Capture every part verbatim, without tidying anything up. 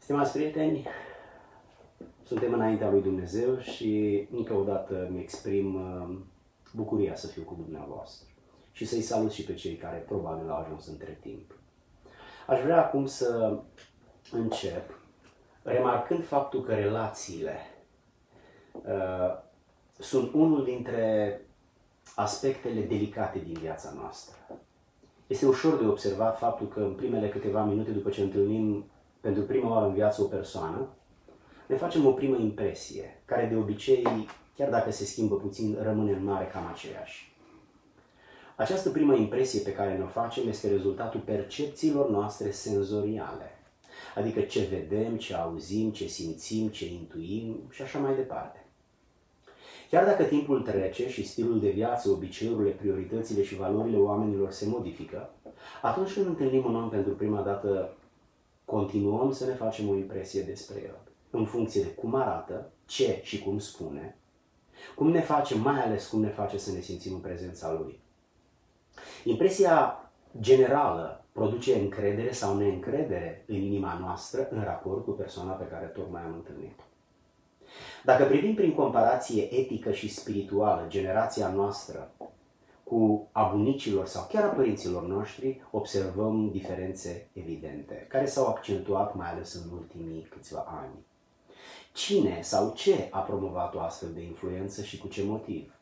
Stimați prieteni, suntem înaintea lui Dumnezeu și încă o dată îmi exprim bucuria să fiu cu dumneavoastră și să-i salut și pe cei care probabil au ajuns între timp. Aș vrea acum să încep remarcând faptul că relațiile uh, sunt unul dintre aspectele delicate din viața noastră. Este ușor de observat faptul că în primele câteva minute după ce întâlnim pentru prima oară în viață o persoană, ne facem o primă impresie, care de obicei, chiar dacă se schimbă puțin, rămâne în mare cam aceeași. Această primă impresie pe care ne-o facem este rezultatul percepțiilor noastre senzoriale, adică ce vedem, ce auzim, ce simțim, ce intuim și așa mai departe. Chiar dacă timpul trece și stilul de viață, obiceiurile, prioritățile și valorile oamenilor se modifică, atunci când întâlnim un om pentru prima dată, continuăm să ne facem o impresie despre el, în funcție de cum arată, ce și cum spune, cum ne face, mai ales cum ne face să ne simțim în prezența lui. Impresia generală produce încredere sau neîncredere în inima noastră în raport cu persoana pe care tocmai am întâlnit. Dacă privim prin comparație etică și spirituală generația noastră cu a bunicilor sau chiar a părinților noștri, observăm diferențe evidente, care s-au accentuat mai ales în ultimii câțiva ani. Cine sau ce a promovat o astfel de influență și cu ce motiv?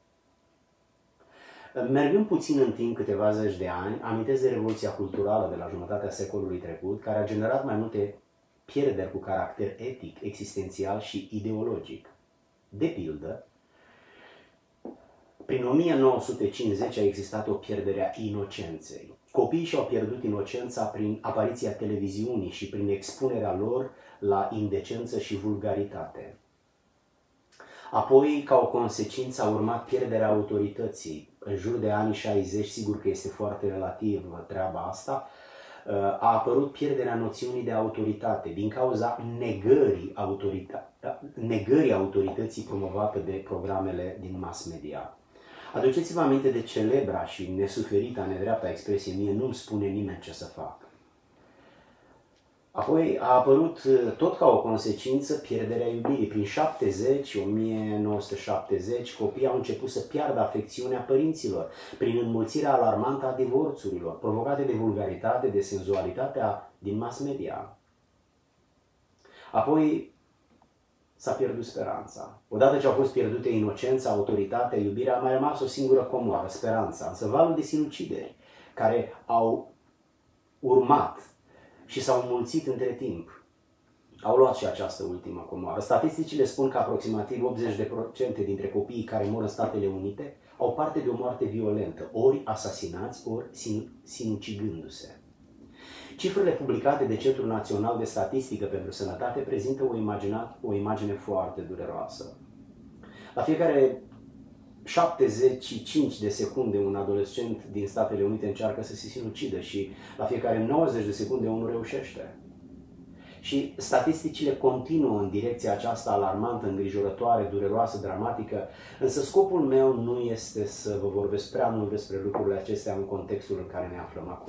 Mergând puțin în timp, câteva zeci de ani, amintesc de Revoluția Culturală de la jumătatea secolului trecut, care a generat mai multe pierderi cu caracter etic, existențial și ideologic. De pildă, prin o mie nouă sute cincizeci a existat o pierdere a inocenței. Copiii și-au pierdut inocența prin apariția televiziunii și prin expunerea lor la indecență și vulgaritate. Apoi, ca o consecință, a urmat pierderea autorității. În jur de anii șaizeci, sigur că este foarte relativ treaba asta, a apărut pierderea noțiunii de autoritate din cauza negării, autorita- negării autorității promovate de programele din mass media. Aduceți-vă aminte de celebra și nesuferita, nedreapta expresie, mie nu-mi spune nimeni ce să fac. Apoi a apărut tot ca o consecință pierderea iubirii. Prin șaptezeci, o mie nouă sute șaptezeci, copiii au început să piardă afecțiunea părinților prin înmulțirea alarmantă a divorțurilor, provocate de vulgaritate, de senzualitatea din mass media. Apoi s-a pierdut speranța. Odată ce au fost pierdute inocența, autoritatea, iubirea, a mai rămas o singură comoară, speranța. Însă valul de sinucideri care au urmat și s-au înmulțit între timp au luat și această ultimă comoară. Statisticile spun că aproximativ optzeci la sută dintre copiii care mor în Statele Unite au parte de o moarte violentă, ori asasinați, ori sinucigându-se. Cifrele publicate de Centrul Național de Statistică pentru Sănătate prezintă o imagine, o imagine foarte dureroasă. La fiecare șaptezeci și cinci de secunde un adolescent din Statele Unite încearcă să se sinucidă și la fiecare nouăzeci de secunde unul reușește. Și statisticile continuă în direcția aceasta alarmantă, îngrijorătoare, dureroasă, dramatică, însă scopul meu nu este să vă vorbesc prea mult despre lucrurile acestea în contextul în care ne aflăm acum.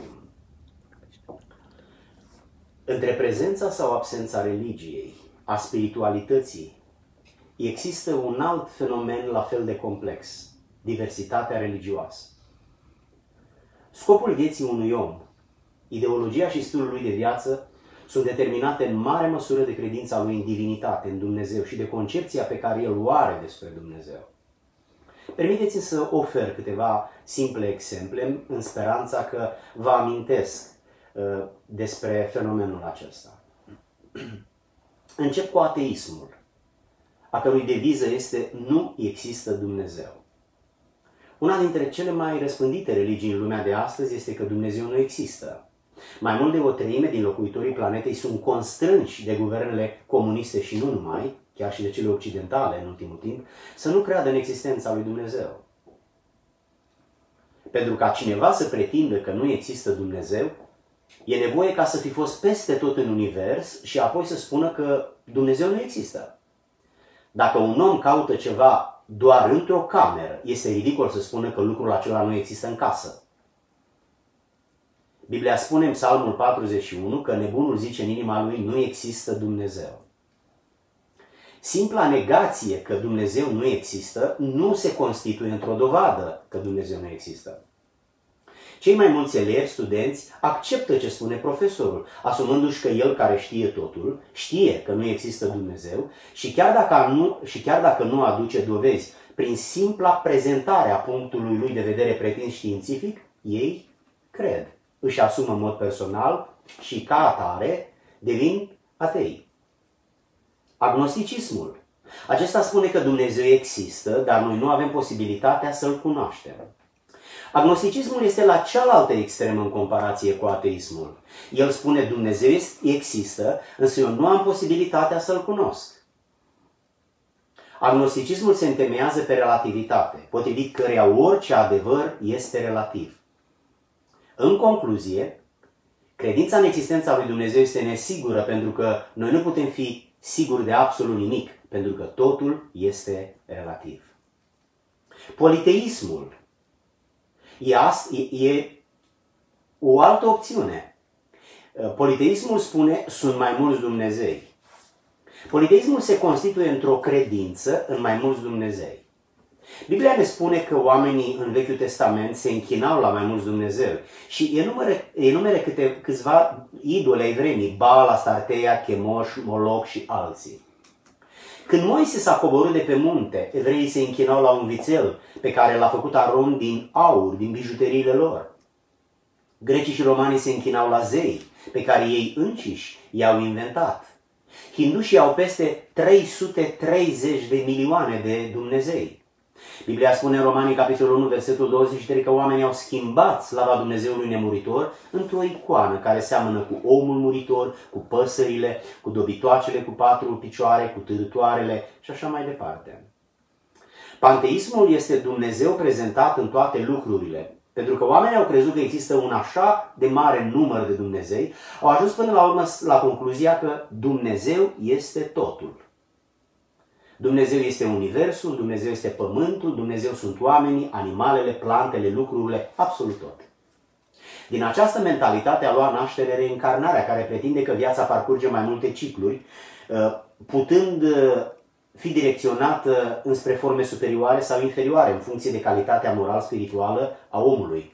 Între prezența sau absența religiei, a spiritualității, există un alt fenomen la fel de complex, diversitatea religioasă. Scopul vieții unui om, ideologia și stilul lui de viață sunt determinate în mare măsură de credința lui în divinitate, în Dumnezeu și de concepția pe care el o are despre Dumnezeu. Permiteți-mi să ofer câteva simple exemple în speranța că vă amintesc uh, despre fenomenul acesta. Încep cu ateismul, a cărui deviză este nu există Dumnezeu. Una dintre cele mai răspândite religii în lumea de astăzi este că Dumnezeu nu există. Mai mult de o treime din locuitorii planetei sunt constrânși de guvernele comuniste și nu numai, chiar și de cele occidentale în ultimul timp, să nu creadă în existența lui Dumnezeu. Pentru ca cineva să pretindă că nu există Dumnezeu, e nevoie ca să fi fost peste tot în univers și apoi să spună că Dumnezeu nu există. Dacă un om caută ceva doar într-o cameră, este ridicol să spună că lucrul acela nu există în casă. Biblia spune în Psalmul patruzeci și unu că nebunul zice în inima lui nu există Dumnezeu. Simpla negație că Dumnezeu nu există nu se constituie într-o dovadă că Dumnezeu nu există. Cei mai mulți elevi, studenți, acceptă ce spune profesorul, asumându-și că el care știe totul, știe că nu există Dumnezeu și chiar dacă nu, și chiar dacă nu aduce dovezi, prin simpla prezentare a punctului lui de vedere pretins științific, ei cred, își asumă în mod personal și ca atare devin atei. Agnosticismul. Acesta spune că Dumnezeu există, dar noi nu avem posibilitatea să-L cunoaștem. Agnosticismul este la cealaltă extremă în comparație cu ateismul. El spune Dumnezeu există, însă eu nu am posibilitatea să-L cunosc. Agnosticismul se întemeiază pe relativitate, potrivit căreia orice adevăr este relativ. În concluzie, credința în existența lui Dumnezeu este nesigură pentru că noi nu putem fi siguri de absolut nimic, pentru că totul este relativ. Politeismul e, e o altă opțiune. Politeismul spune sunt mai mulți Dumnezei. Politeismul se constituie într-o credință în mai mulți Dumnezei. Biblia ne spune că oamenii în Vechiul Testament se închinau la mai mulți Dumnezei și enumere, enumere câte, câțiva idoli ai vremii, Baal, Astartea, Chemoș, Moloch și alții. Când Moise s-a coborât de pe munte, evreii se închinau la un vițel pe care l-a făcut Aron din aur, din bijuteriile lor. Grecii și romanii se închinau la zei, pe care ei înșiși i-au inventat. Hindușii au peste trei sute treizeci de milioane de Dumnezei. Biblia spune în Romani, capitolul unu, versetul douăzeci și trei, că oamenii au schimbat slava Dumnezeului nemuritor într-o icoană care seamănă cu omul muritor, cu păsările, cu dobitoacele cu patru picioare, cu târătoarele și așa mai departe. Panteismul este Dumnezeu prezentat în toate lucrurile. Pentru că oamenii au crezut că există un așa de mare număr de Dumnezei, au ajuns până la urmă la concluzia că Dumnezeu este totul. Dumnezeu este universul, Dumnezeu este pământul, Dumnezeu sunt oamenii, animalele, plantele, lucrurile, absolut tot. Din această mentalitate a luat naștere reîncarnarea, care pretinde că viața parcurge mai multe cicluri, putând fi direcționată înspre forme superioare sau inferioare, în funcție de calitatea moral-spirituală a omului.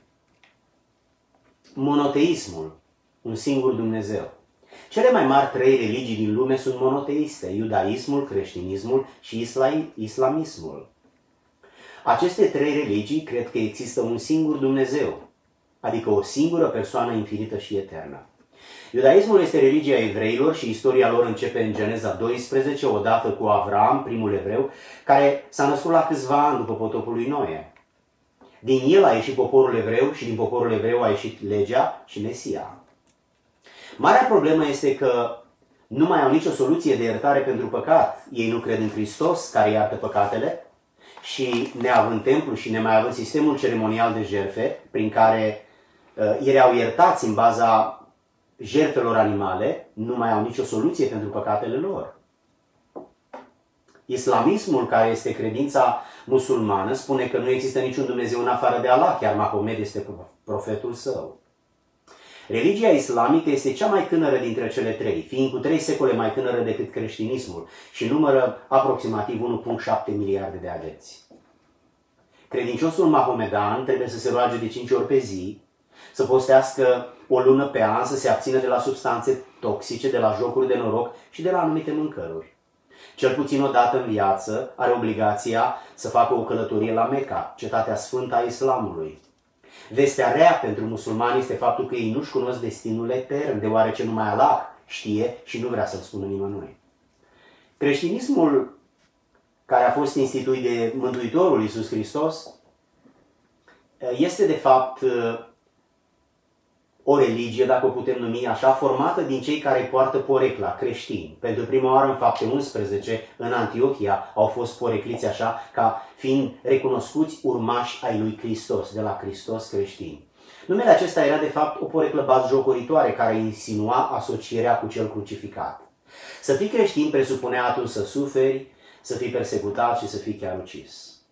Monoteismul, un singur Dumnezeu. Cele mai mari trei religii din lume sunt monoteiste, iudaismul, creștinismul și islamismul. Aceste trei religii cred că există un singur Dumnezeu, adică o singură persoană infinită și eternă. Iudaismul este religia evreilor și istoria lor începe în Geneza doisprezece, odată cu Avram, primul evreu, care s-a născut la câțiva ani după potopul lui Noe. Din el a ieșit poporul evreu și din poporul evreu a ieșit legea și Mesia. Marea problemă este că nu mai au nicio soluție de iertare pentru păcat. Ei nu cred în Hristos care iartă păcatele și neavând templu și nemai având sistemul ceremonial de jertfe prin care uh, ei erau iertați în baza jertfelor animale, nu mai au nicio soluție pentru păcatele lor. Islamismul, care este credința musulmană, spune că nu există niciun Dumnezeu în afară de Allah, chiar Mahomed este profetul său. Religia islamică este cea mai tânără dintre cele trei, fiind cu trei secole mai tânără decât creștinismul și numără aproximativ unu virgulă șapte miliarde de adepți. Credinciosul mahomedan trebuie să se roage de cinci ori pe zi, să postească o lună pe an, să se abțină de la substanțe toxice, de la jocuri de noroc și de la anumite mâncăruri. Cel puțin o dată în viață are obligația să facă o călătorie la Mecca, cetatea sfântă a islamului. Vestea rea pentru musulmani este faptul că ei nu-și cunosc destinul etern, deoarece numai Allah știe și nu vrea să-l spună nimănui. Creștinismul, care a fost instituit de Mântuitorul Iisus Hristos, este de fapt o religie, dacă o putem numi așa, formată din cei care poartă porecla, creștini. Pentru prima oară în Fapte unsprezece, în Antiohia, au fost porecliți așa, ca fiind recunoscuți urmași ai lui Hristos, de la Hristos creștini. Numele acesta era de fapt o poreclă batjocoritoare care insinua asocierea cu cel crucificat. Să fii creștin presupunea atunci să suferi, să fii persecutat și să fii chiar ucis.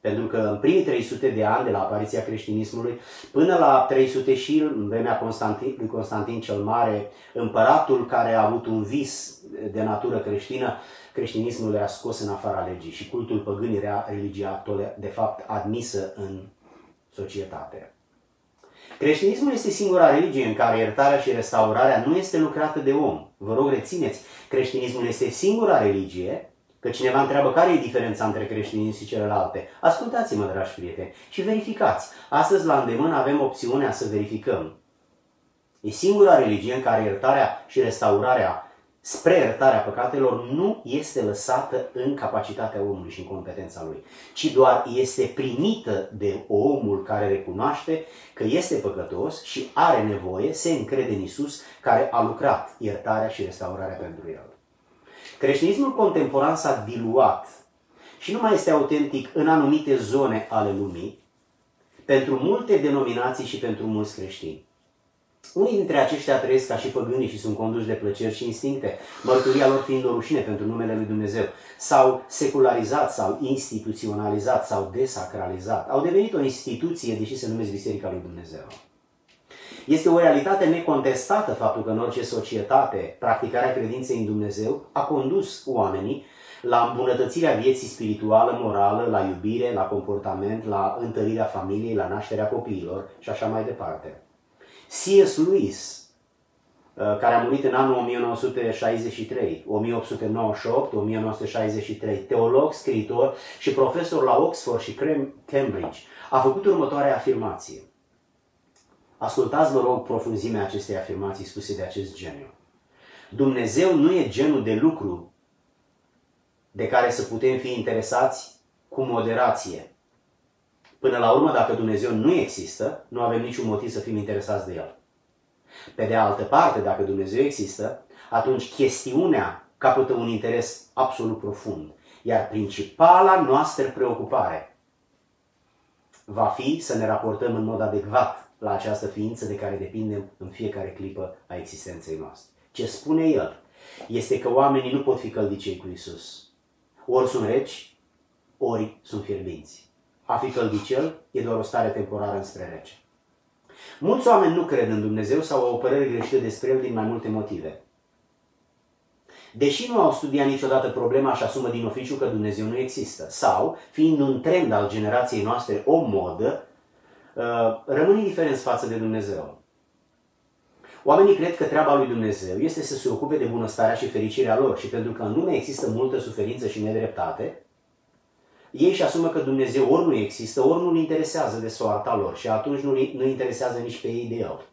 Pentru că în primii trei sute de ani de la apariția creștinismului până la trei sute și în vremea Constantin, lui Constantin cel Mare, împăratul care a avut un vis de natură creștină, creștinismul era scos în afara legii și cultul păgân era religia de fapt admisă în societate. Creștinismul este singura religie în care iertarea și restaurarea nu este lucrată de om. Vă rog, rețineți, creștinismul este singura religie. Că cineva întreabă care e diferența între creștinism și celelalte. Ascultați-mă, dragi prieteni, și verificați. Astăzi, la îndemână, avem opțiunea să verificăm. E singura religie în care iertarea și restaurarea spre iertarea păcatelor nu este lăsată în capacitatea omului și în competența lui, ci doar este primită de omul care recunoaște că este păcătos și are nevoie, se încrede în Iisus, care a lucrat iertarea și restaurarea pentru el. Creștinismul contemporan s-a diluat și nu mai este autentic în anumite zone ale lumii pentru multe denominații și pentru mulți creștini. Unii dintre aceștia trăiesc ca și păgânii și sunt conduși de plăceri și instincte, mărturia lor fiind o rușine pentru numele lui Dumnezeu. S-au secularizat, s-au instituționalizat, s-au desacralizat. Au devenit o instituție, deși se numesc Biserica lui Dumnezeu. Este o realitate necontestată faptul că în orice societate practicarea credinței în Dumnezeu a condus oamenii la îmbunătățirea vieții spirituală, morală, la iubire, la comportament, la întărirea familiei, la nașterea copiilor și așa mai departe. C S. Lewis, care a murit în anul o mie nouă sute șaizeci și trei, o mie opt sute nouăzeci și opt - o mie nouă sute șaizeci și trei, teolog, scriitor și profesor la Oxford și Cambridge, a făcut următoarea afirmație. Ascultați, vă rog, profunzimea acestei afirmații spuse de acest geniu. Dumnezeu nu e genul de lucru de care să putem fi interesați cu moderație. Până la urmă, dacă Dumnezeu nu există, nu avem niciun motiv să fim interesați de El. Pe de altă parte, dacă Dumnezeu există, atunci chestiunea capătă un interes absolut profund. Iar principala noastră preocupare va fi să ne raportăm în mod adecvat la această ființă de care depindem în fiecare clipă a existenței noastre. Ce spune el este că oamenii nu pot fi căldicei cu Iisus. Ori sunt reci, ori sunt fierbinți. A fi căldicel e doar o stare temporară înspre rece. Mulți oameni nu cred în Dumnezeu sau au o părere greșită despre El din mai multe motive. Deși nu au studiat niciodată problema și asumă din oficiu că Dumnezeu nu există, sau, fiind un trend al generației noastre, o modă, rămân indiferenți față de Dumnezeu. Oamenii cred că treaba lui Dumnezeu este să se ocupe de bunăstarea și fericirea lor și pentru că în lume există multă suferință și nedreptate, ei își asumă că Dumnezeu ori nu există, ori nu-L interesează de soarta lor și atunci nu nu interesează nici pe ei de El.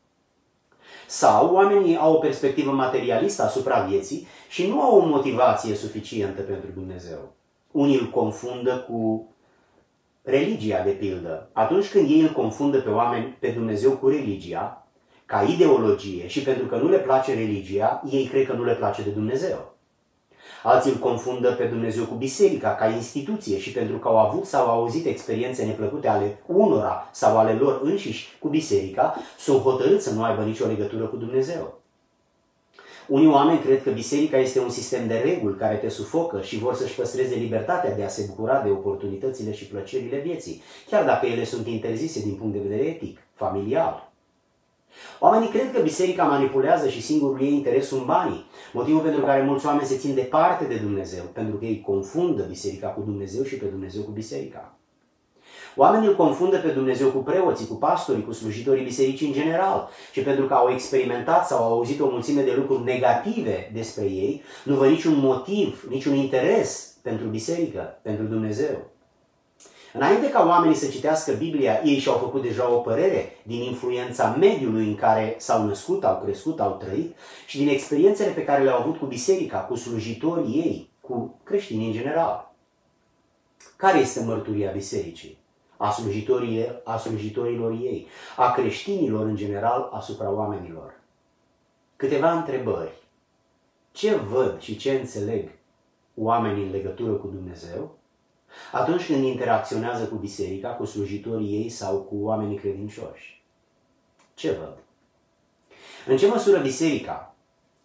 Sau oamenii au o perspectivă materialistă asupra vieții și nu au o motivație suficientă pentru Dumnezeu. Unii îl confundă cu religia, de pildă. Atunci când ei îl confundă pe oameni, pe Dumnezeu cu religia, ca ideologie și pentru că nu le place religia, ei cred că nu le place de Dumnezeu. Alții îl confundă pe Dumnezeu cu biserica, ca instituție și pentru că au avut sau au auzit experiențe neplăcute ale unora sau ale lor înșiși cu biserica, sunt hotărâți să nu aibă nicio legătură cu Dumnezeu. Unii oameni cred că biserica este un sistem de reguli care te sufocă și vor să-și păstreze libertatea de a se bucura de oportunitățile și plăcerile vieții, chiar dacă ele sunt interzise din punct de vedere etic, familial. Oamenii cred că biserica manipulează și singurul ei interes sunt banii, motivul pentru care mulți oameni se țin departe de Dumnezeu, pentru că ei confundă biserica cu Dumnezeu și pe Dumnezeu cu biserica. Oamenii îl confundă pe Dumnezeu cu preoții, cu pastorii, cu slujitorii bisericii în general și pentru că au experimentat sau au auzit o mulțime de lucruri negative despre ei, nu văd niciun motiv, niciun interes pentru biserică, pentru Dumnezeu. Înainte ca oamenii să citească Biblia, ei și-au făcut deja o părere din influența mediului în care s-au născut, au crescut, au trăit și din experiențele pe care le-au avut cu biserica, cu slujitorii ei, cu creștinii în general. Care este mărturia bisericii? A, a slujitorilor ei, a creștinilor în general asupra oamenilor. Câteva întrebări. Ce văd și ce înțeleg oamenii în legătură cu Dumnezeu atunci când interacționează cu biserica, cu slujitorii ei sau cu oamenii credincioși? Ce văd? În ce măsură biserica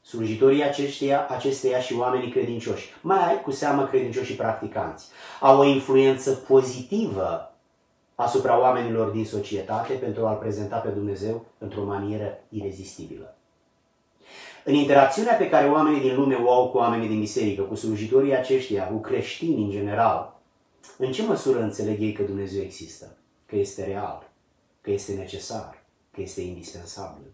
slujitorii aceștia, acesteia și oamenii credincioși, mai cu seamă credincioși practicanți, au o influență pozitivă asupra oamenilor din societate pentru a-L prezenta pe Dumnezeu într-o manieră irezistibilă. În interacțiunea pe care oamenii din lume o au cu oamenii din biserică, cu slujitorii aceștia, cu creștini în general, în ce măsură înțeleg ei că Dumnezeu există, că este real, că este necesar, că este indispensabil?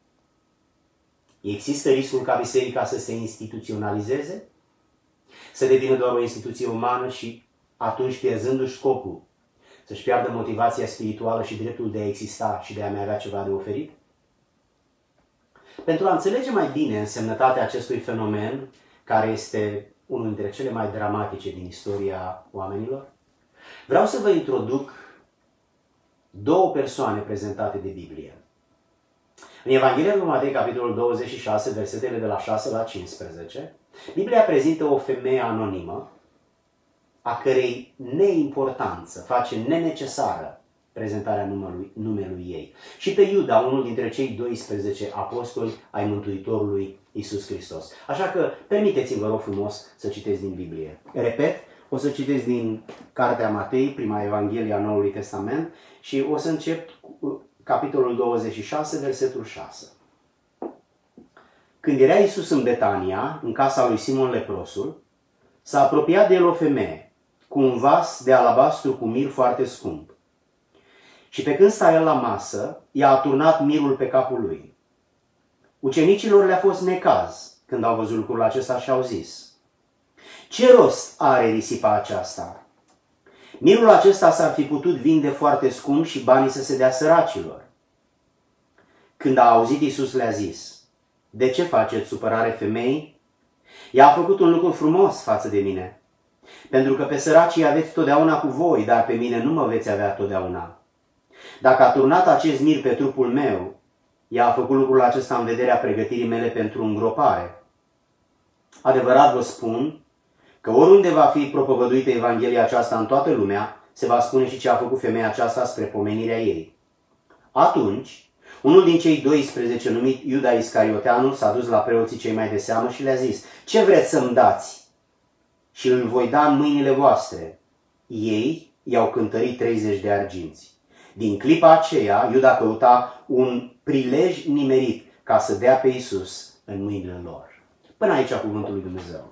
Există riscul ca biserica să se instituționalizeze? Să devină doar o instituție umană și atunci, pierzându-și scopul, să-și piardă motivația spirituală și dreptul de a exista și de a mai avea ceva de oferit? Pentru a înțelege mai bine însemnătatea acestui fenomen, care este unul dintre cele mai dramatice din istoria oamenilor, vreau să vă introduc două persoane prezentate de Biblie. În Evanghelia lui Matei, capitolul douăzeci și șase, versetele de la șase la cincisprezece, Biblia prezintă o femeie anonimă, a cărei neimportanță face nenecesară prezentarea numelui, numelui ei. Și pe Iuda, unul dintre cei doisprezece apostoli ai Mântuitorului Iisus Hristos. Așa că permiteți-mi, vă rog frumos, să citesc din Biblie. Repet, o să citesc din Cartea Matei, prima Evanghelie a Noului Testament, și o să încep cu capitolul douăzeci și șase, versetul șase. Când era Iisus în Betania, în casa lui Simon leprosul, s-a apropiat de el o femeie cu un vas de alabastru cu mir foarte scump. Și pe când sta el la masă, i-a aturnat mirul pe capul lui. Ucenicilor le-a fost necaz când au văzut lucrul acesta și au zis: ce rost are risipa aceasta? Mirul acesta s-ar fi putut vinde foarte scump și banii să se dea săracilor. Când a auzit, Iisus le-a zis: de ce faceți supărare femeii? Ea a făcut un lucru frumos față de mine. Pentru că pe săracii aveți totdeauna cu voi, dar pe mine nu mă veți avea totdeauna. Dacă a turnat acest mir pe trupul meu, ea a făcut lucrul acesta în vederea pregătirii mele pentru îngropare. Adevărat vă spun că oriunde va fi propovăduită Evanghelia aceasta în toată lumea, se va spune și ce a făcut femeia aceasta spre pomenirea ei. Atunci, unul din cei doisprezece, numit Iuda Iscarioteanul, s-a dus la preoții cei mai de seamă și le-a zis: ce vreți să-mi dați? Și îl voi da în mâinile voastre. Ei i-au cântărit treizeci de arginți. Din clipa aceea, Iuda căuta un prilej nimerit ca să dea pe Iisus în mâinile lor. Până aici cuvântul lui Dumnezeu.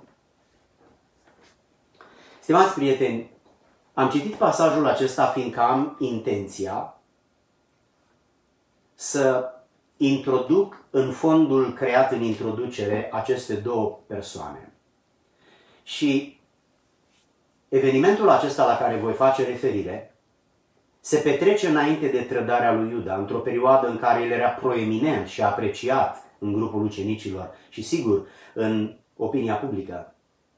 Stimați prieteni, am citit pasajul acesta fiindcă am intenția să introduc în fondul creat în introducere aceste două persoane. Și evenimentul acesta la care voi face referire se petrece înainte de trădarea lui Iuda, într-o perioadă în care el era proeminent și apreciat în grupul ucenicilor și, sigur, în opinia publică.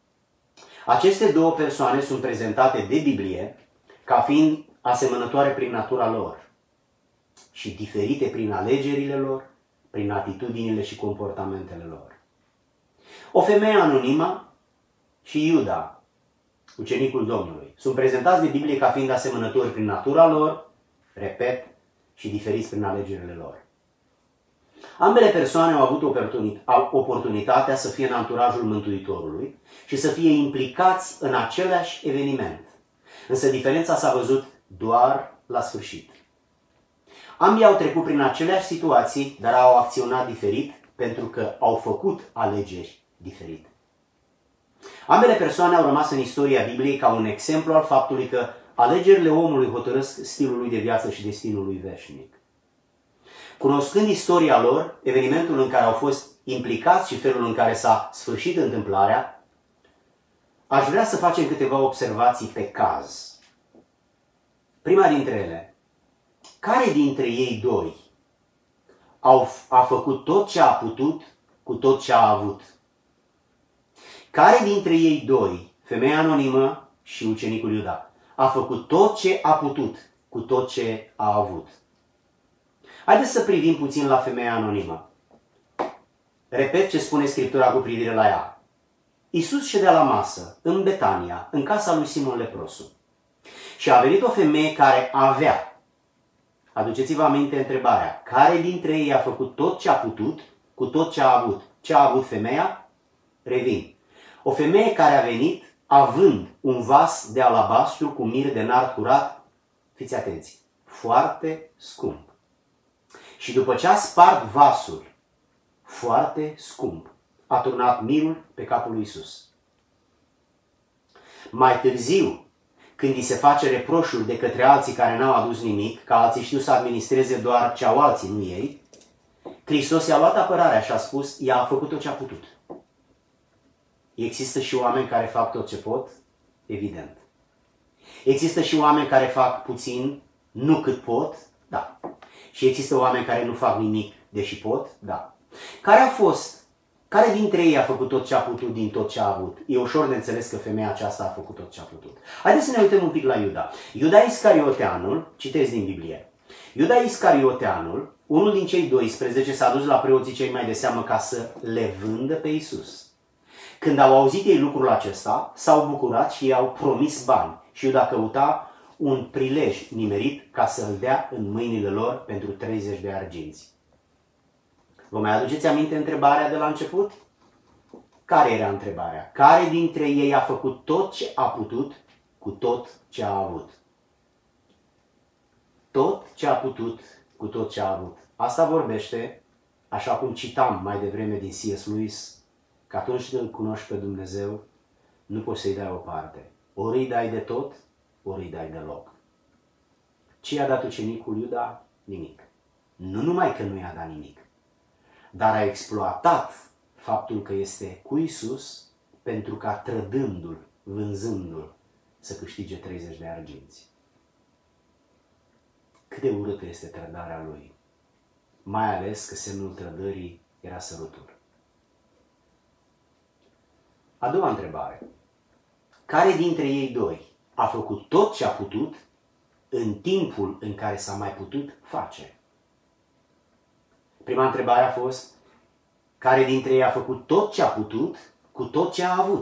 Aceste două persoane sunt prezentate de Biblie ca fiind asemănătoare prin natura lor și diferite prin alegerile lor, prin atitudinile și comportamentele lor. O femeie anonimă și Iuda, ucenicul Domnului, sunt prezentați de Biblie ca fiind asemănători prin natura lor, repet, și diferiți prin alegerile lor. Ambele persoane au avut oportunitatea să fie în anturajul Mântuitorului și să fie implicați în același eveniment. Însă diferența s-a văzut doar la sfârșit. Ambii au trecut prin aceleași situații, dar au acționat diferit pentru că au făcut alegeri diferite. Ambele persoane au rămas în istoria Bibliei ca un exemplu al faptului că alegerile omului hotărăsc stilul lui de viață și destinul lui veșnic. Cunoscând istoria lor, evenimentul în care au fost implicați și felul în care s-a sfârșit întâmplarea, aș vrea să facem câteva observații pe caz. Prima dintre ele: care dintre ei doi au, a făcut tot ce a putut cu tot ce a avut? Care dintre ei doi, femeia anonimă și ucenicul Iuda, a făcut tot ce a putut cu tot ce a avut? Haideți să privim puțin la femeia anonimă. Repet ce spune Scriptura cu privire la ea. Iisus ședea la masă, în Betania, în casa lui Simon leprosul. Și a venit o femeie care avea. Aduceți-vă aminte întrebarea: care dintre ei a făcut tot ce a putut cu tot ce a avut? ce a avut femeia? Revin. O femeie care a venit având un vas de alabastru cu mir de nard curat, fiți atenți, foarte scump. Și după ce a spart vasul, foarte scump, a turnat mirul pe capul lui Iisus. Mai târziu, când îi se face reproșuri de către alții care n-au adus nimic, că alții știu să administreze doar ce au alții, nu ei, Hristos i-a luat apărarea și a spus, ea a făcut tot ce a putut. Există și oameni care fac tot ce pot? Evident. Există și oameni care fac puțin, nu cât pot? Da. Și există oameni care nu fac nimic, deși pot? Da. Care a fost? Care dintre ei a făcut tot ce a putut din tot ce a avut? E ușor de înțeles că femeia aceasta a făcut tot ce a putut. Haideți să ne uităm un pic la Iuda. Iuda Iscarioteanul, citesc din Biblie. Iuda Iscarioteanul, unul din cei doisprezece, s-a dus la preoții cei mai de seamă ca să le vândă pe Iisus. Când au auzit ei lucrul acesta, s-au bucurat și i-au promis bani. Și Iuda căuta un prilej nimerit ca să îl dea în mâinile lor pentru treizeci de arginți. Vă mai aduceți aminte întrebarea de la început? Care era întrebarea? Care dintre ei a făcut tot ce a putut cu tot ce a avut? Tot ce a putut cu tot ce a avut. Asta vorbește, așa cum citam mai devreme din C S Lewis, că atunci când îl cunoști pe Dumnezeu, nu poți să-i dai o parte. Ori îi dai de tot, ori îi dai deloc. Ce i-a dat ucenicul Iuda? Nimic. Nu numai că nu i-a dat nimic, dar a exploatat faptul că este cu Iisus pentru ca trădându-l, vânzându-l, să câștige treizeci de arginți. Cât de urâtă este trădarea lui, mai ales că semnul trădării era sărutul. A doua întrebare. Care dintre ei doi a făcut tot ce a putut în timpul în care s-a mai putut face? Prima întrebare a fost, care dintre ei a făcut tot ce a putut cu tot ce a avut?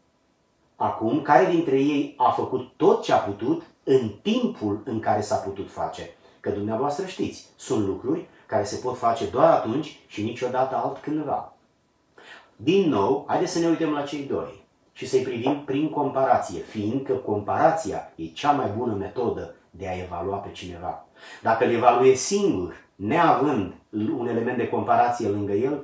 Acum, care dintre ei a făcut tot ce a putut în timpul în care s-a putut face? Că dumneavoastră știți, sunt lucruri care se pot face doar atunci și niciodată altcândva. Din nou, haideți să ne uităm la cei doi și să-i privim prin comparație, fiindcă comparația e cea mai bună metodă de a evalua pe cineva. Dacă îl evaluezi singur, neavând un element de comparație lângă el,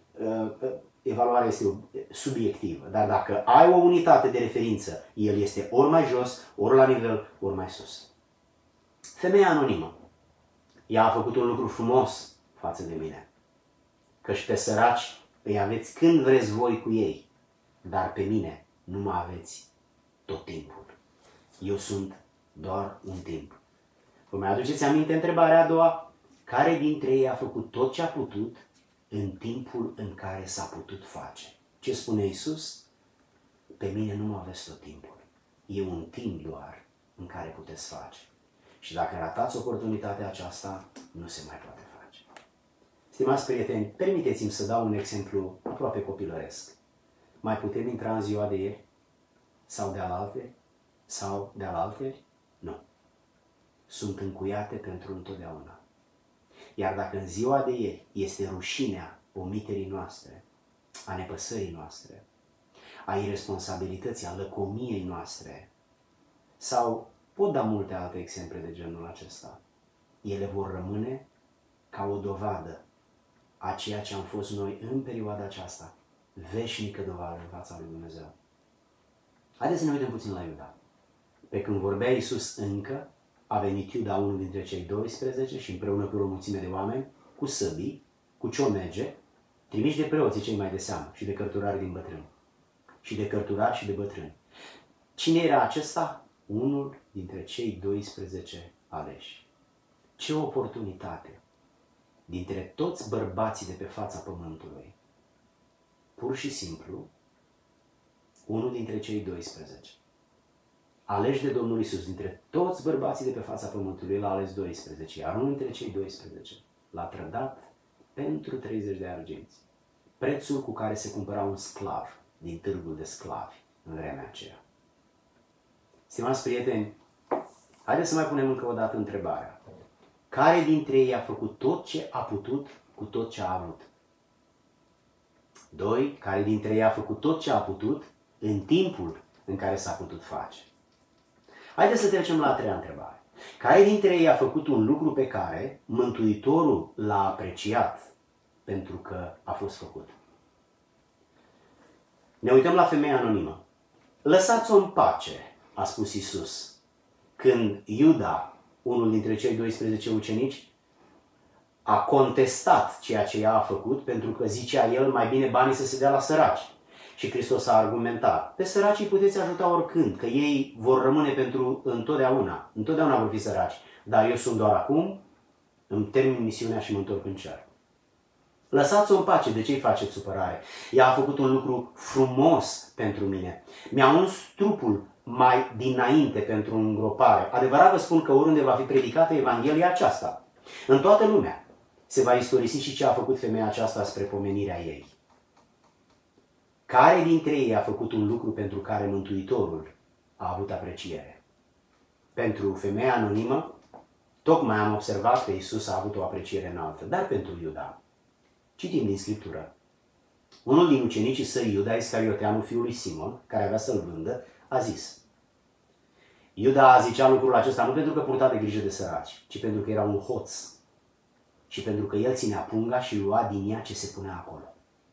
evaluarea este subiectivă. Dar dacă ai o unitate de referință, el este ori mai jos, ori la nivel, ori mai sus. Femeia anonimă. Ea a făcut un lucru frumos față de mine. Căci pe săraci îi aveți când vreți voi cu ei, dar pe mine nu mă aveți tot timpul. Eu sunt doar un timp. Vă mai aduceți aminte întrebarea a doua? Care dintre ei a făcut tot ce a putut în timpul în care s-a putut face? Ce spune Iisus? Pe mine nu mă aveți tot timpul. E un timp doar în care puteți face. Și dacă ratați oportunitatea aceasta, nu se mai poate face. Stimați prieteni, permiteți-mi să dau un exemplu aproape copilăresc. Mai putem intra în ziua de ieri? Sau de alaltă? Sau de alaltă? Nu. Sunt încuiate pentru întotdeauna. Iar dacă în ziua de ieri este rușinea omiterii noastre, a nepăsării noastre, a irresponsabilității, a lăcomiei noastre, sau pot da multe alte exemple de genul acesta, ele vor rămâne ca o dovadă a ceea ce am fost noi în perioada aceasta, veșnică dovadă în fața lui Dumnezeu. Haideți să ne uităm puțin la Iuda. Pe când vorbea Iisus încă, a venit Iuda, unul dintre cei doisprezece, și împreună cu o mulțime de oameni, cu săbii, cu ciomege, trimiși de preoții cei mai de seamă și de cărturari din bătrâni. Și de cărturari și de bătrâni. Cine era acesta? Unul dintre cei doisprezece aleși. Ce oportunitate! Dintre toți bărbații de pe fața pământului, pur și simplu, unul dintre cei doisprezece. Aleși de Domnul Iisus, dintre toți bărbații de pe fața pământului, l-a ales doisprezece, iar unul dintre cei doisprezece l-a trădat pentru treizeci de arginți. Prețul cu care se cumpăra un sclav din târgul de sclavi în vremea aceea. Stimați prieteni, haideți să mai punem încă o dată întrebarea. Care dintre ei a făcut tot ce a putut cu tot ce a avut? Doi, care dintre ei a făcut tot ce a putut în timpul în care s-a putut face. Haideți să trecem la a treia întrebare. Care dintre ei a făcut un lucru pe care Mântuitorul l-a apreciat pentru că a fost făcut? Ne uităm la femeia anonimă. Lăsați-o în pace, a spus Iisus, când Iuda, unul dintre cei doisprezece ucenici, a contestat ceea ce ea a făcut, pentru că zicea el mai bine banii să se dea la săraci. Și Hristos a argumentat: pe săracii puteți ajuta oricând, că ei vor rămâne pentru întotdeauna. Întotdeauna vor fi săraci. Dar eu sunt doar acum, îmi termin misiunea și mă întorc în cer. Lăsați-o în pace, de ce îi faceți supărare? Ea a făcut un lucru frumos pentru mine. Mi-a uns trupul mai dinainte pentru îngropare. Adevărat vă spun că oriunde va fi predicată Evanghelia aceasta, în toată lumea, se va istorisi și ce a făcut femeia aceasta spre pomenirea ei. Care dintre ei a făcut un lucru pentru care Mântuitorul a avut apreciere? Pentru femeia anonimă, tocmai am observat că Iisus a avut o apreciere înaltă, dar pentru Iuda. Citim din Scriptură. Unul din ucenicii săi, Iuda Iscarioteanul, fiul lui Simon, care avea să-l vândă, a zis. Iuda zicea lucrul acesta nu pentru că purta de grijă de săraci, ci pentru că era un hoț și pentru că el ținea punga și lua din ea ce se punea acolo.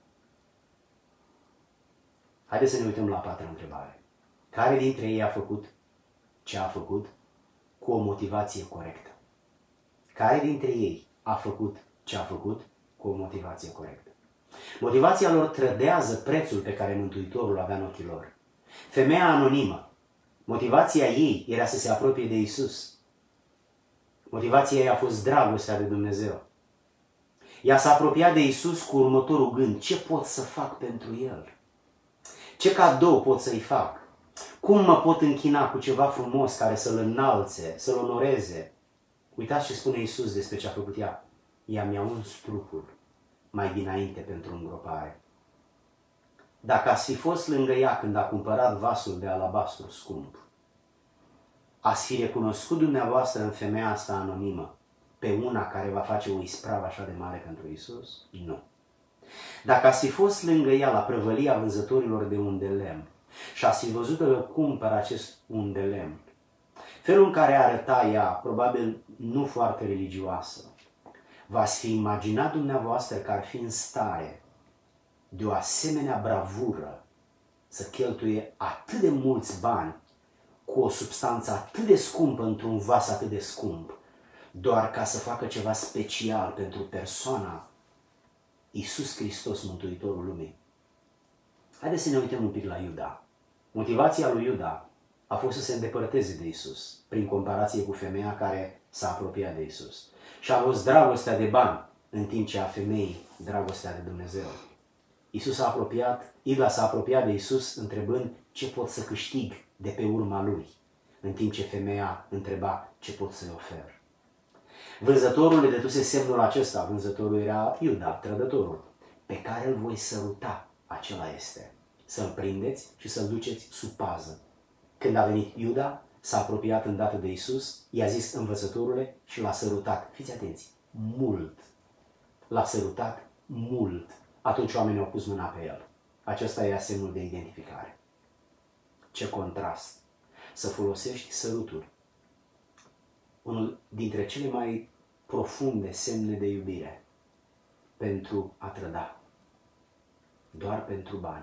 Haideți să ne uităm la a patra întrebare. Care dintre ei a făcut ce a făcut cu o motivație corectă? Care dintre ei a făcut ce a făcut cu o motivație corectă? Motivația lor trădează prețul pe care Mântuitorul avea în ochii lor. Femeia anonimă, motivația ei era să se apropie de Iisus. Motivația ei a fost dragostea de Dumnezeu. Ea s-a apropiat de Iisus cu următorul gând: ce pot să fac pentru El? Ce cadou pot să-i fac? Cum mă pot închina cu ceva frumos care să-L înalțe, să-L onoreze? Uitați ce spune Iisus despre ce a făcut ea. Ea mi-a uns trupul mai dinainte pentru îngropare. Dacă ați fi fost lângă ea când a cumpărat vasul de alabastru scump, ați fi recunoscut dumneavoastră în femeia asta anonimă pe una care va face o ispravă așa de mare pentru Iisus? Nu. Dacă ați fi fost lângă ea la prăvălia vânzătorilor de un de lemn și ați fi văzut că cumpără acest un de lemn, felul în care arăta ea, probabil nu foarte religioasă, v-ați fi imaginat dumneavoastră că ar fi în stare de o asemenea bravură să cheltuie atât de mulți bani cu o substanță atât de scumpă într-un vas atât de scump, doar ca să facă ceva special pentru persoana Iisus Hristos, Mântuitorul lumii? Haideți să ne uităm un pic la Iuda. Motivația lui Iuda a fost să se îndepărteze de Iisus, prin comparație cu femeia care s-a apropiat de Iisus. Și a fost dragostea de bani, în timp ce a femeii dragostea de Dumnezeu. Iisus s-a apropiat, Iuda s-a apropiat de Iisus întrebând ce pot să câștig de pe urma lui, în timp ce femeia întreba ce pot să-i ofer. Vânzătorul le dăduse semnul acesta. Vânzătorul era Iuda, trădătorul, pe care îl voi săruta. Acela este. Să-l prindeți și să-l duceți sub pază. Când a venit Iuda, s-a apropiat îndată de Iisus, i-a zis: învățătorule, și l-a sărutat. Fiți atenți, mult. L-a sărutat mult. Atunci oamenii au pus mâna pe el. Acesta era semnul de identificare. Ce contrast! Să folosești sărutul, unul dintre cele mai profunde semne de iubire, pentru a trăda, doar pentru bani.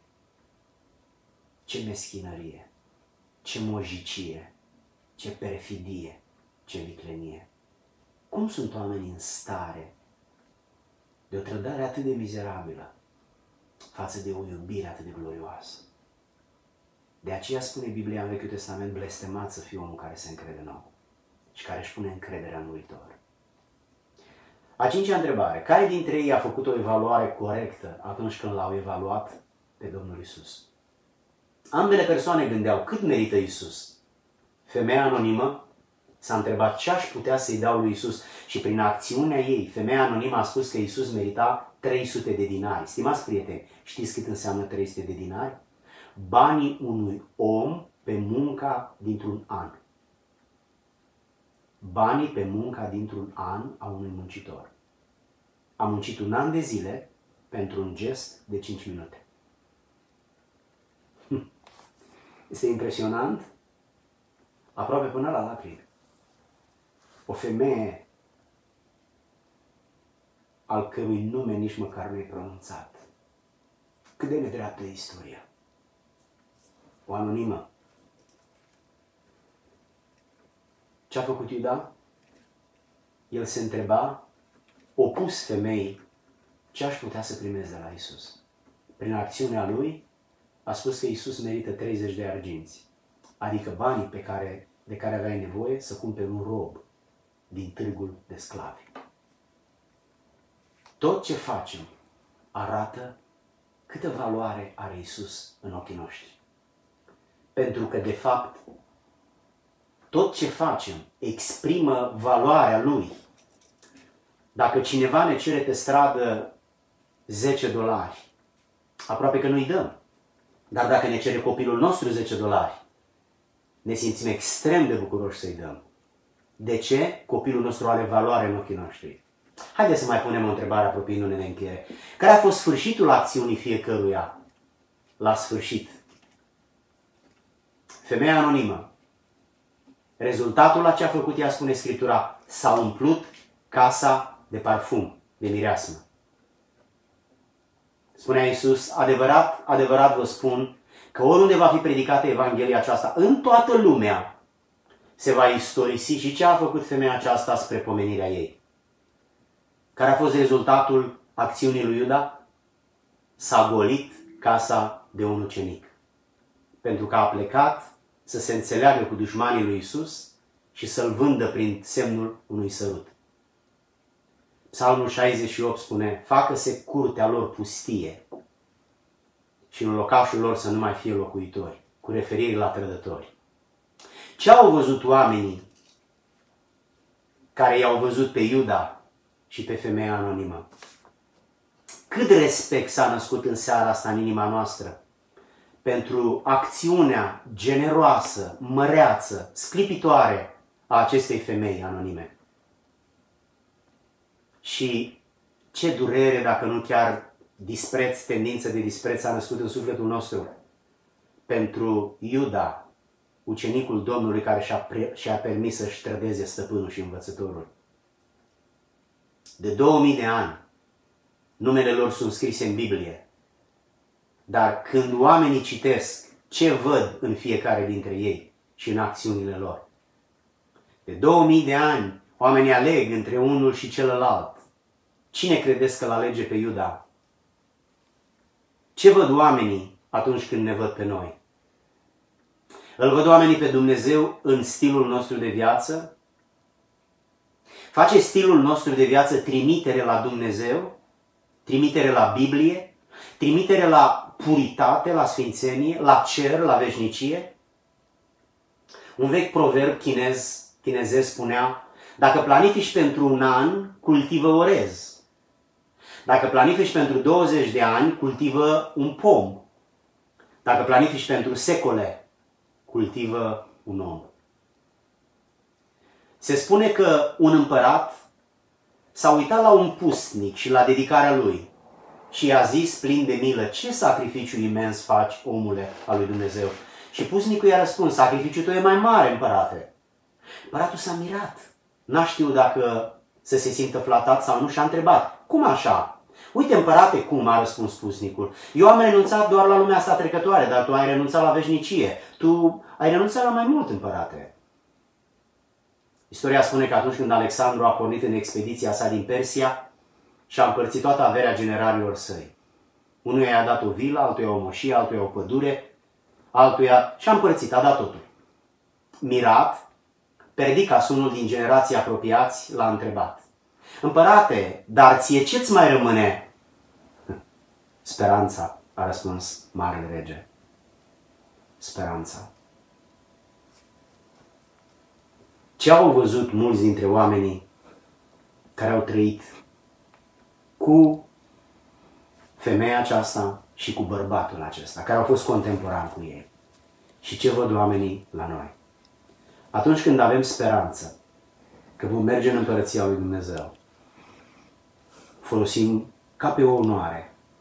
Ce meschinărie, ce mojicie, ce perfidie, ce viclenie. Cum sunt oamenii în stare de o trădare atât de mizerabilă față de o iubire atât de glorioasă? De aceea spune Biblia în Vechiul Testament: blestemat să fie omul care se încrede în om și care își pune încrederea în muritor. A cincea întrebare. Care dintre ei a făcut o evaluare corectă atunci când l-au evaluat pe Domnul Iisus? Ambele persoane gândeau: cât merită Iisus? Femeia anonimă s-a întrebat ce aș putea să-i dau lui Iisus și prin acțiunea ei, femeia anonimă a spus că Iisus merita trei sute de dinari. Stimați prieteni, știți cât înseamnă trei sute de dinari? Banii unui om pe munca dintr-un an. Banii pe munca dintr-un an a unui muncitor. A muncit un an de zile pentru un gest de cinci minute. Este impresionant, aproape până la lacrimi. O femeie al cărui nume nici măcar nu e pronunțat. Cât de nedreaptă e istoria. O anonimă. Ce a făcut Iuda? El se întreba, opus femeii, ce aș putea să primesc de la Isus. Prin acțiunea lui a spus că Isus merită treizeci de arginți, adică banii pe care, de care aveai nevoie să cumperi un rob din târgul de sclavi. Tot ce facem arată câtă valoare are Isus în ochii noștri. Pentru că, de fapt, tot ce facem exprimă valoarea Lui. Dacă cineva ne cere pe stradă zece dolari, aproape că nu-i dăm. Dar dacă ne cere copilul nostru zece dolari, ne simțim extrem de bucuroși să-i dăm. De ce? Copilul nostru are valoare în ochii noștri. Haideți să mai punem o întrebare apropiindu-ne de încheiere. Care a fost sfârșitul acțiunii fiecăruia? La sfârșit. Femeia anonimă. Rezultatul la ce a făcut ea, spune Scriptura, s-a umplut casa de parfum, de mireasmă. Spunea Iisus, adevărat, adevărat vă spun că oriunde va fi predicată Evanghelia aceasta, în toată lumea, se va istorisi și ce a făcut femeia aceasta spre pomenirea ei. Care a fost rezultatul acțiunii lui Iuda? S-a golit casa de un ucenic. Pentru că a plecat să se înțeleagă cu dușmanii lui Iisus și să-l vândă prin semnul unui sărut. Psalmul șaizeci și opt spune, facă-se curtea lor pustie și în locașul lor să nu mai fie locuitori, cu referire la trădători. Ce au văzut oamenii care i-au văzut pe Iuda și pe femeia anonimă? Cât respect s-a născut în seara asta în inima noastră pentru acțiunea generoasă, măreață, sclipitoare a acestei femei anonime. Și ce durere, dacă nu chiar dispreț, tendință de dispreț s-a născut în sufletul nostru pentru Iuda, ucenicul Domnului care și-a, și-a permis să-și trădeze stăpânul și învățătorul. De două mii de ani, numele lor sunt scrise în Biblie. Dar când oamenii citesc ce văd în fiecare dintre ei și în acțiunile lor. De două mii de ani, oamenii aleg între unul și celălalt. Cine credeți că îl alege pe Iuda? Ce văd oamenii atunci când ne văd pe noi? Îl văd oamenii pe Dumnezeu în stilul nostru de viață? Face stilul nostru de viață trimitere la Dumnezeu? Trimitere la Biblie? Trimitere la puritate, la sfințenie, la cer, la veșnicie? Un vechi proverb chinez, chinezesc spunea, dacă planifici pentru un an, cultivă orez. Dacă planifici pentru douăzeci de ani, cultivă un pom. Dacă planifici pentru secole, cultivă un om. Se spune că un împărat s-a uitat la un pusnic și la dedicarea lui și i-a zis plin de milă, ce sacrificiu imens faci, omule, al lui Dumnezeu? Și pusnicul i-a răspuns, sacrificiul tău e mai mare, împărate. Împăratul s-a mirat. N-a știut dacă să se simtă flatat sau nu și a întrebat, cum așa? Uite, împărate, cum, a răspuns pusnicul. Eu am renunțat doar la lumea asta trecătoare, dar tu ai renunțat la veșnicie. Tu ai renunțat la mai mult, împărate. Istoria spune că atunci când Alexandru a pornit în expediția sa din Persia și-a împărțit toată averea generalilor săi. Unuia i-a dat o vilă, altuia o moșie, altuia o pădure, altuia și-a împărțit, a dat totul. Mirat, Perdicas, unul din generații apropiați, l-a întrebat. Împărate, dar ție ce-ți mai rămâne? Speranța, a răspuns marele rege. Speranța. Ce au văzut mulți dintre oamenii care au trăit cu femeia aceasta și cu bărbatul acesta, care au fost contemporani cu ei? Și ce văd oamenii la noi? Atunci când avem speranță că vom merge în Împărăția lui Dumnezeu, folosim ca pe o onoare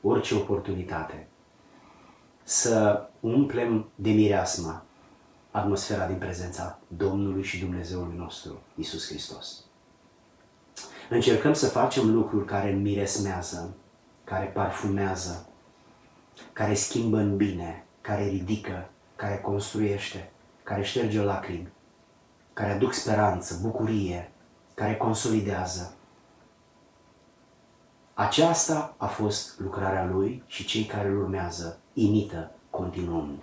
orice oportunitate să umplem de mireasma atmosfera din prezența Domnului și Dumnezeului nostru, Iisus Hristos. Încercăm să facem lucruri care miresmează, care parfumează, care schimbă în bine, care ridică, care construiește, care șterge lacrimi, care aduc speranță, bucurie, care consolidează. Aceasta a fost lucrarea Lui și cei care îl urmează imită continuând.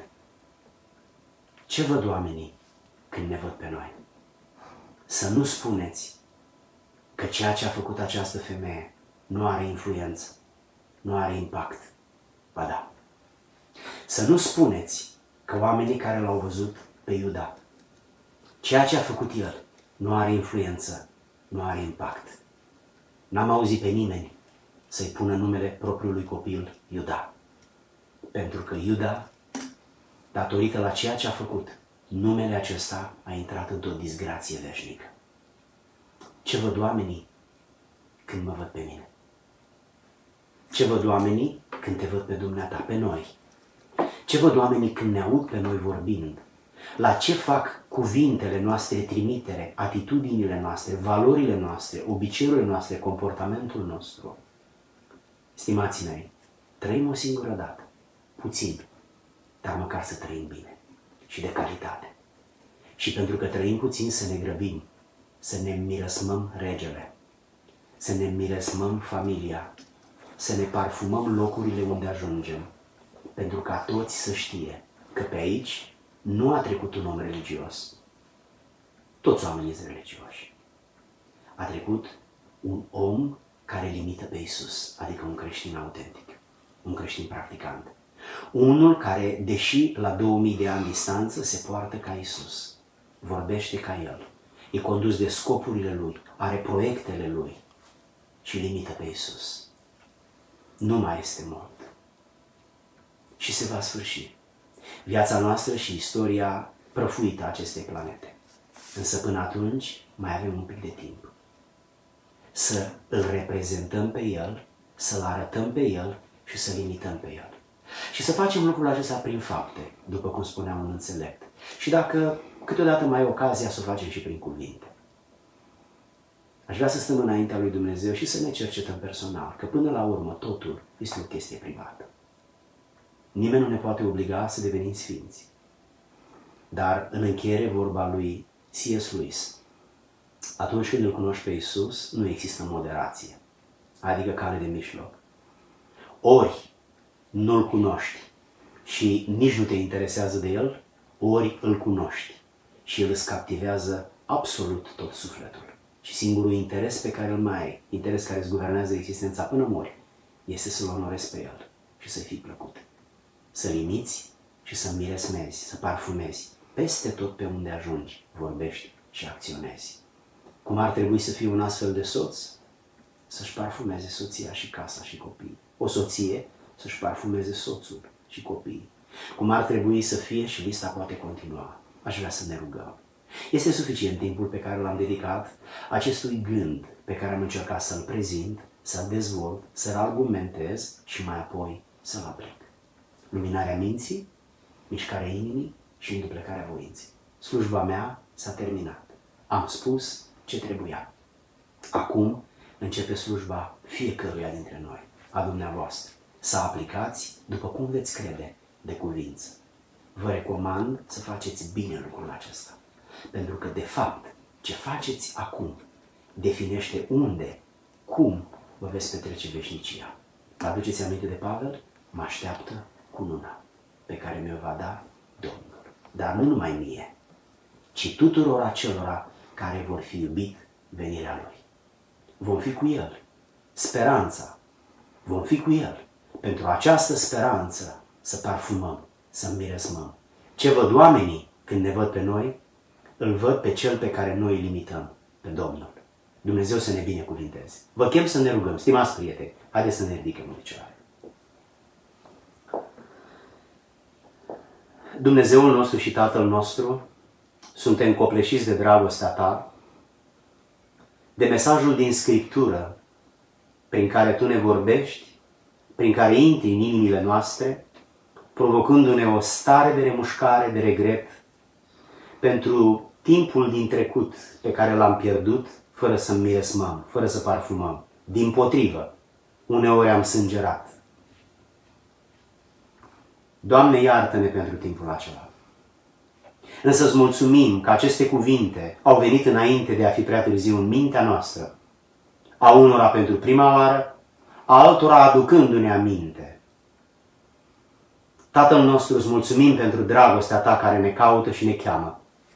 Ce văd oamenii când ne văd pe noi? Să nu spuneți că ceea ce a făcut această femeie nu are influență, nu are impact. Ba da. Să nu spuneți că oamenii care l-au văzut pe Iuda, ceea ce a făcut el nu are influență, nu are impact. N-am auzit pe nimeni să-i pună numele propriului copil Iuda. Pentru că Iuda, datorită la ceea ce a făcut, numele acesta a intrat într-o disgrație veșnică. Ce văd oamenii când mă văd pe mine? Ce văd oamenii când te văd pe dumneata, pe noi? Ce văd oamenii când ne aud pe noi vorbind? La ce fac cuvintele noastre trimitere, atitudinile noastre, valorile noastre, obiceiurile noastre, comportamentul nostru? Stimații mei, trăim o singură dată, puțin, dar măcar să trăim bine și de calitate. Și pentru că trăim puțin, să ne grăbim, să ne mirăsmăm regele, să ne mirăsmăm familia, să ne parfumăm locurile unde ajungem, pentru ca toți să știe că pe aici nu a trecut un om religios. Toți oamenii sunt religioși. A trecut un om care îl imită pe Iisus, adică un creștin autentic, un creștin practicant. Unul care, deși la două mii de ani distanță, se poartă ca Iisus, vorbește ca El, e condus de scopurile Lui, are proiectele Lui și îl imită pe Iisus. Nu mai este mult. Și se va sfârși viața noastră și istoria prăfuită a acestei planete. Însă până atunci mai avem un pic de timp. Să îl reprezentăm pe El, să-l arătăm pe El și să-l imităm pe El. Și să facem lucrul acesta prin fapte, după cum spuneam un înțelept. Și dacă câteodată mai e ocazia, să o facem și prin cuvinte. Aș vrea să stăm înaintea lui Dumnezeu și să ne cercetăm personal, că până la urmă totul este o chestie privată. Nimeni nu ne poate obliga să devenim sfinți. Dar în încheiere vorba lui C S Lewis, atunci când îl cunoști pe Iisus, nu există moderație, adică cale de mijloc. Ori nu-l cunoști și nici nu te interesează de el, ori îl cunoști și el îți captivează absolut tot sufletul. Și singurul interes pe care îl mai ai, interes care îți guvernează existența până mori, este să-l onorezi pe el și să-i fii plăcut. Să-l imiți și să miresmezi, să parfumezi. Peste tot pe unde ajungi, vorbești și acționezi. Cum ar trebui să fie un astfel de soț? Să-și parfumeze soția și casa și copiii. O soție să-și parfumeze soțul și copiii. Cum ar trebui să fie, și lista poate continua. Aș vrea să ne rugăm. Este suficient timpul pe care l-am dedicat acestui gând pe care am încercat să-l prezint, să-l dezvolt, să-l argumentez și mai apoi să-l aplic. Luminarea minții, mișcarea inimii și înduplecarea voinței. Slujba mea s-a terminat. Am spus ce trebuia. Acum începe slujba fiecăruia dintre noi, a dumneavoastră. Să aplicați după cum veți crede de cuvință. Vă recomand să faceți bine lucrul acesta. Pentru că, de fapt, ce faceți acum definește unde, cum vă veți petrece veșnicia. Vă aduceți aminte de Pavel? Mă așteaptă cununa pe care mi-o va da Domnul. Dar nu numai mie, ci tuturor acelora care vor fi iubit venirea Lui. Vom fi cu El. Speranța. Vom fi cu El. Pentru această speranță să parfumăm, să miresmăm. Ce văd oamenii când ne văd pe noi? Îl văd pe Cel pe care noi îl imităm, pe Domnul. Dumnezeu să ne binecuvinteze. Vă chem să ne rugăm. Stimați prieteni, haideți să ne ridicăm în picioare. Dumnezeul nostru și Tatăl nostru, suntem copleșiți de dragostea Ta, de mesajul din Scriptură prin care Tu ne vorbești, prin care intri în inimile noastre, provocându-ne o stare de remușcare, de regret, pentru timpul din trecut pe care l-am pierdut, fără să miresmăm, fără să parfumăm. Dimpotrivă, uneori am sângerat. Doamne, iartă-ne pentru timpul acela. Însă îți mulțumim că aceste cuvinte au venit înainte de a fi prea târziu în mintea noastră, a unora pentru prima oară, a altora aducându-ne aminte. Tatăl nostru, îți mulțumim pentru dragostea ta care ne caută și ne cheamă.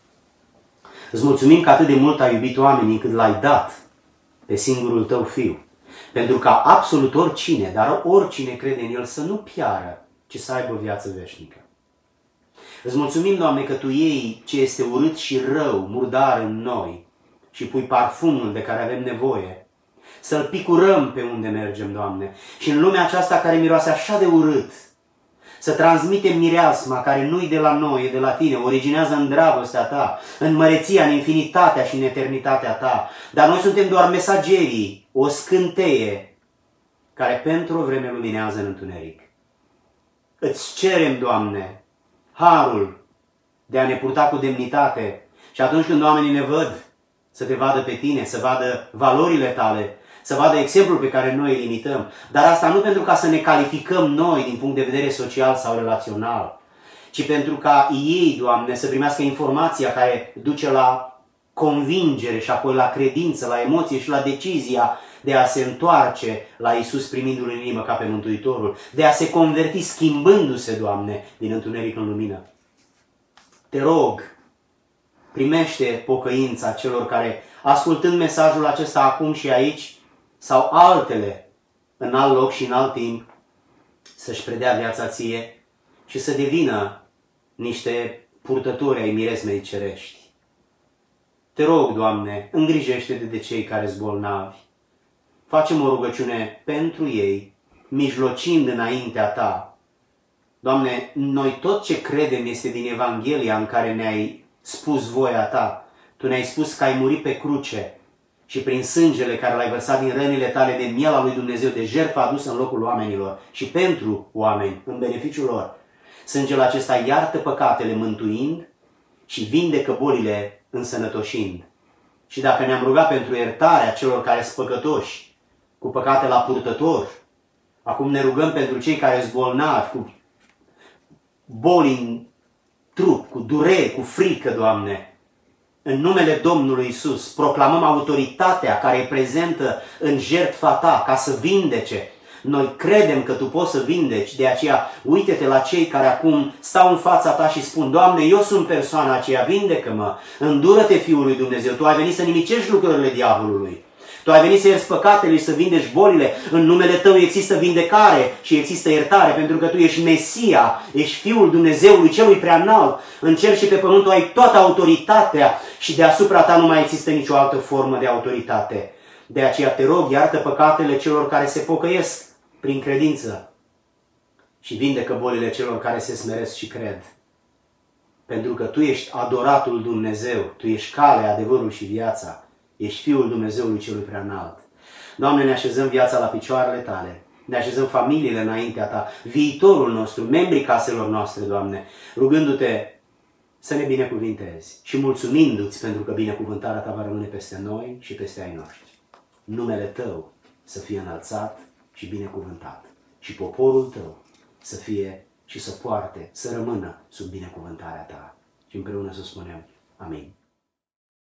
Îți mulțumim că atât de mult ai iubit oamenii încât l-ai dat pe singurul tău Fiu, pentru ca absolut oricine, dar oricine crede în El să nu piară, ci să aibă viață veșnică. Îți mulțumim, Doamne, că Tu iei ce este urât și rău, murdar în noi și pui parfumul de care avem nevoie, să-L picurăm pe unde mergem, Doamne, și în lumea aceasta care miroase așa de urât, să transmitem mireasma care nu-i de la noi, e de la Tine, originează în dragostea Ta, în măreția, în infinitatea și în eternitatea Ta. Dar noi suntem doar mesagerii, o scânteie care pentru o vreme luminează în întuneric. Îți cerem, Doamne, harul de a ne purta cu demnitate și atunci când oamenii ne văd, să Te vadă pe Tine, să vadă valorile Tale, să vadă exemplul pe care noi îl imităm. Dar asta nu pentru ca să ne calificăm noi din punct de vedere social sau relațional, ci pentru ca ei, Doamne, să primească informația care duce la convingere și apoi la credință, la emoție și la decizia de a se întoarce la Iisus primindu-L în inimă ca pe Mântuitorul, de a se converti schimbându-se, Doamne, din întuneric în lumină. Te rog, primește pocăința celor care, ascultând mesajul acesta acum și aici, sau altele, în alt loc și în alt timp, să-și predea viața Ție și să devină niște purtători ai miresmei cerești. Te rog, Doamne, îngrijește-te de cei care-s bolnavi. Facem o rugăciune pentru ei, mijlocind înaintea Ta. Doamne, noi tot ce credem este din Evanghelia în care ne-ai spus voia Ta. Tu ne-ai spus că ai murit pe cruce și prin sângele care l-ai vărsat din rănile Tale de miela lui Dumnezeu, de jertfă adusă în locul oamenilor și pentru oameni, în beneficiul lor. Sângele acesta iartă păcatele mântuind și vindecă bolile însănătoșind. Și dacă ne-am rugat pentru iertarea celor care sunt păcătoși, cu păcate la purtător, acum ne rugăm pentru cei care sunt bolnavi, cu boli în trup, cu dureri, cu frică, Doamne. În numele Domnului Iisus proclamăm autoritatea care e prezentă în jertfa Ta ca să vindece. Noi credem că Tu poți să vindeci, de aceea uite-te la cei care acum stau în fața Ta și spun: Doamne, eu sunt persoana aceea, vindecă-mă, îndură-te Fiul lui Dumnezeu, Tu ai venit să nimicești lucrurile diavolului. Tu ai venit să ierți păcatele și să vindeci bolile. În numele Tău există vindecare și există iertare, pentru că Tu ești Mesia, ești Fiul Dumnezeului Celui Preanalt. În cer și pe pământ Tu ai toată autoritatea și deasupra Ta nu mai există nicio altă formă de autoritate. De aceea te rog, iartă păcatele celor care se pocăiesc prin credință și vindecă bolile celor care se smeresc și cred. Pentru că Tu ești adoratul Dumnezeu, Tu ești calea, adevărul și viața. Ești Fiul Dumnezeului Celui Preanalt. Doamne, ne așezăm viața la picioarele Tale, ne așezăm familiile înaintea Ta, viitorul nostru, membrii caselor noastre, Doamne, rugându-Te să ne binecuvintezi și mulțumindu-Ți pentru că binecuvântarea Ta va rămâne peste noi și peste ai noștri. Numele Tău să fie înălțat și binecuvântat și poporul Tău să fie și să poarte, să rămână sub binecuvântarea Ta. Și împreună să spunem amin.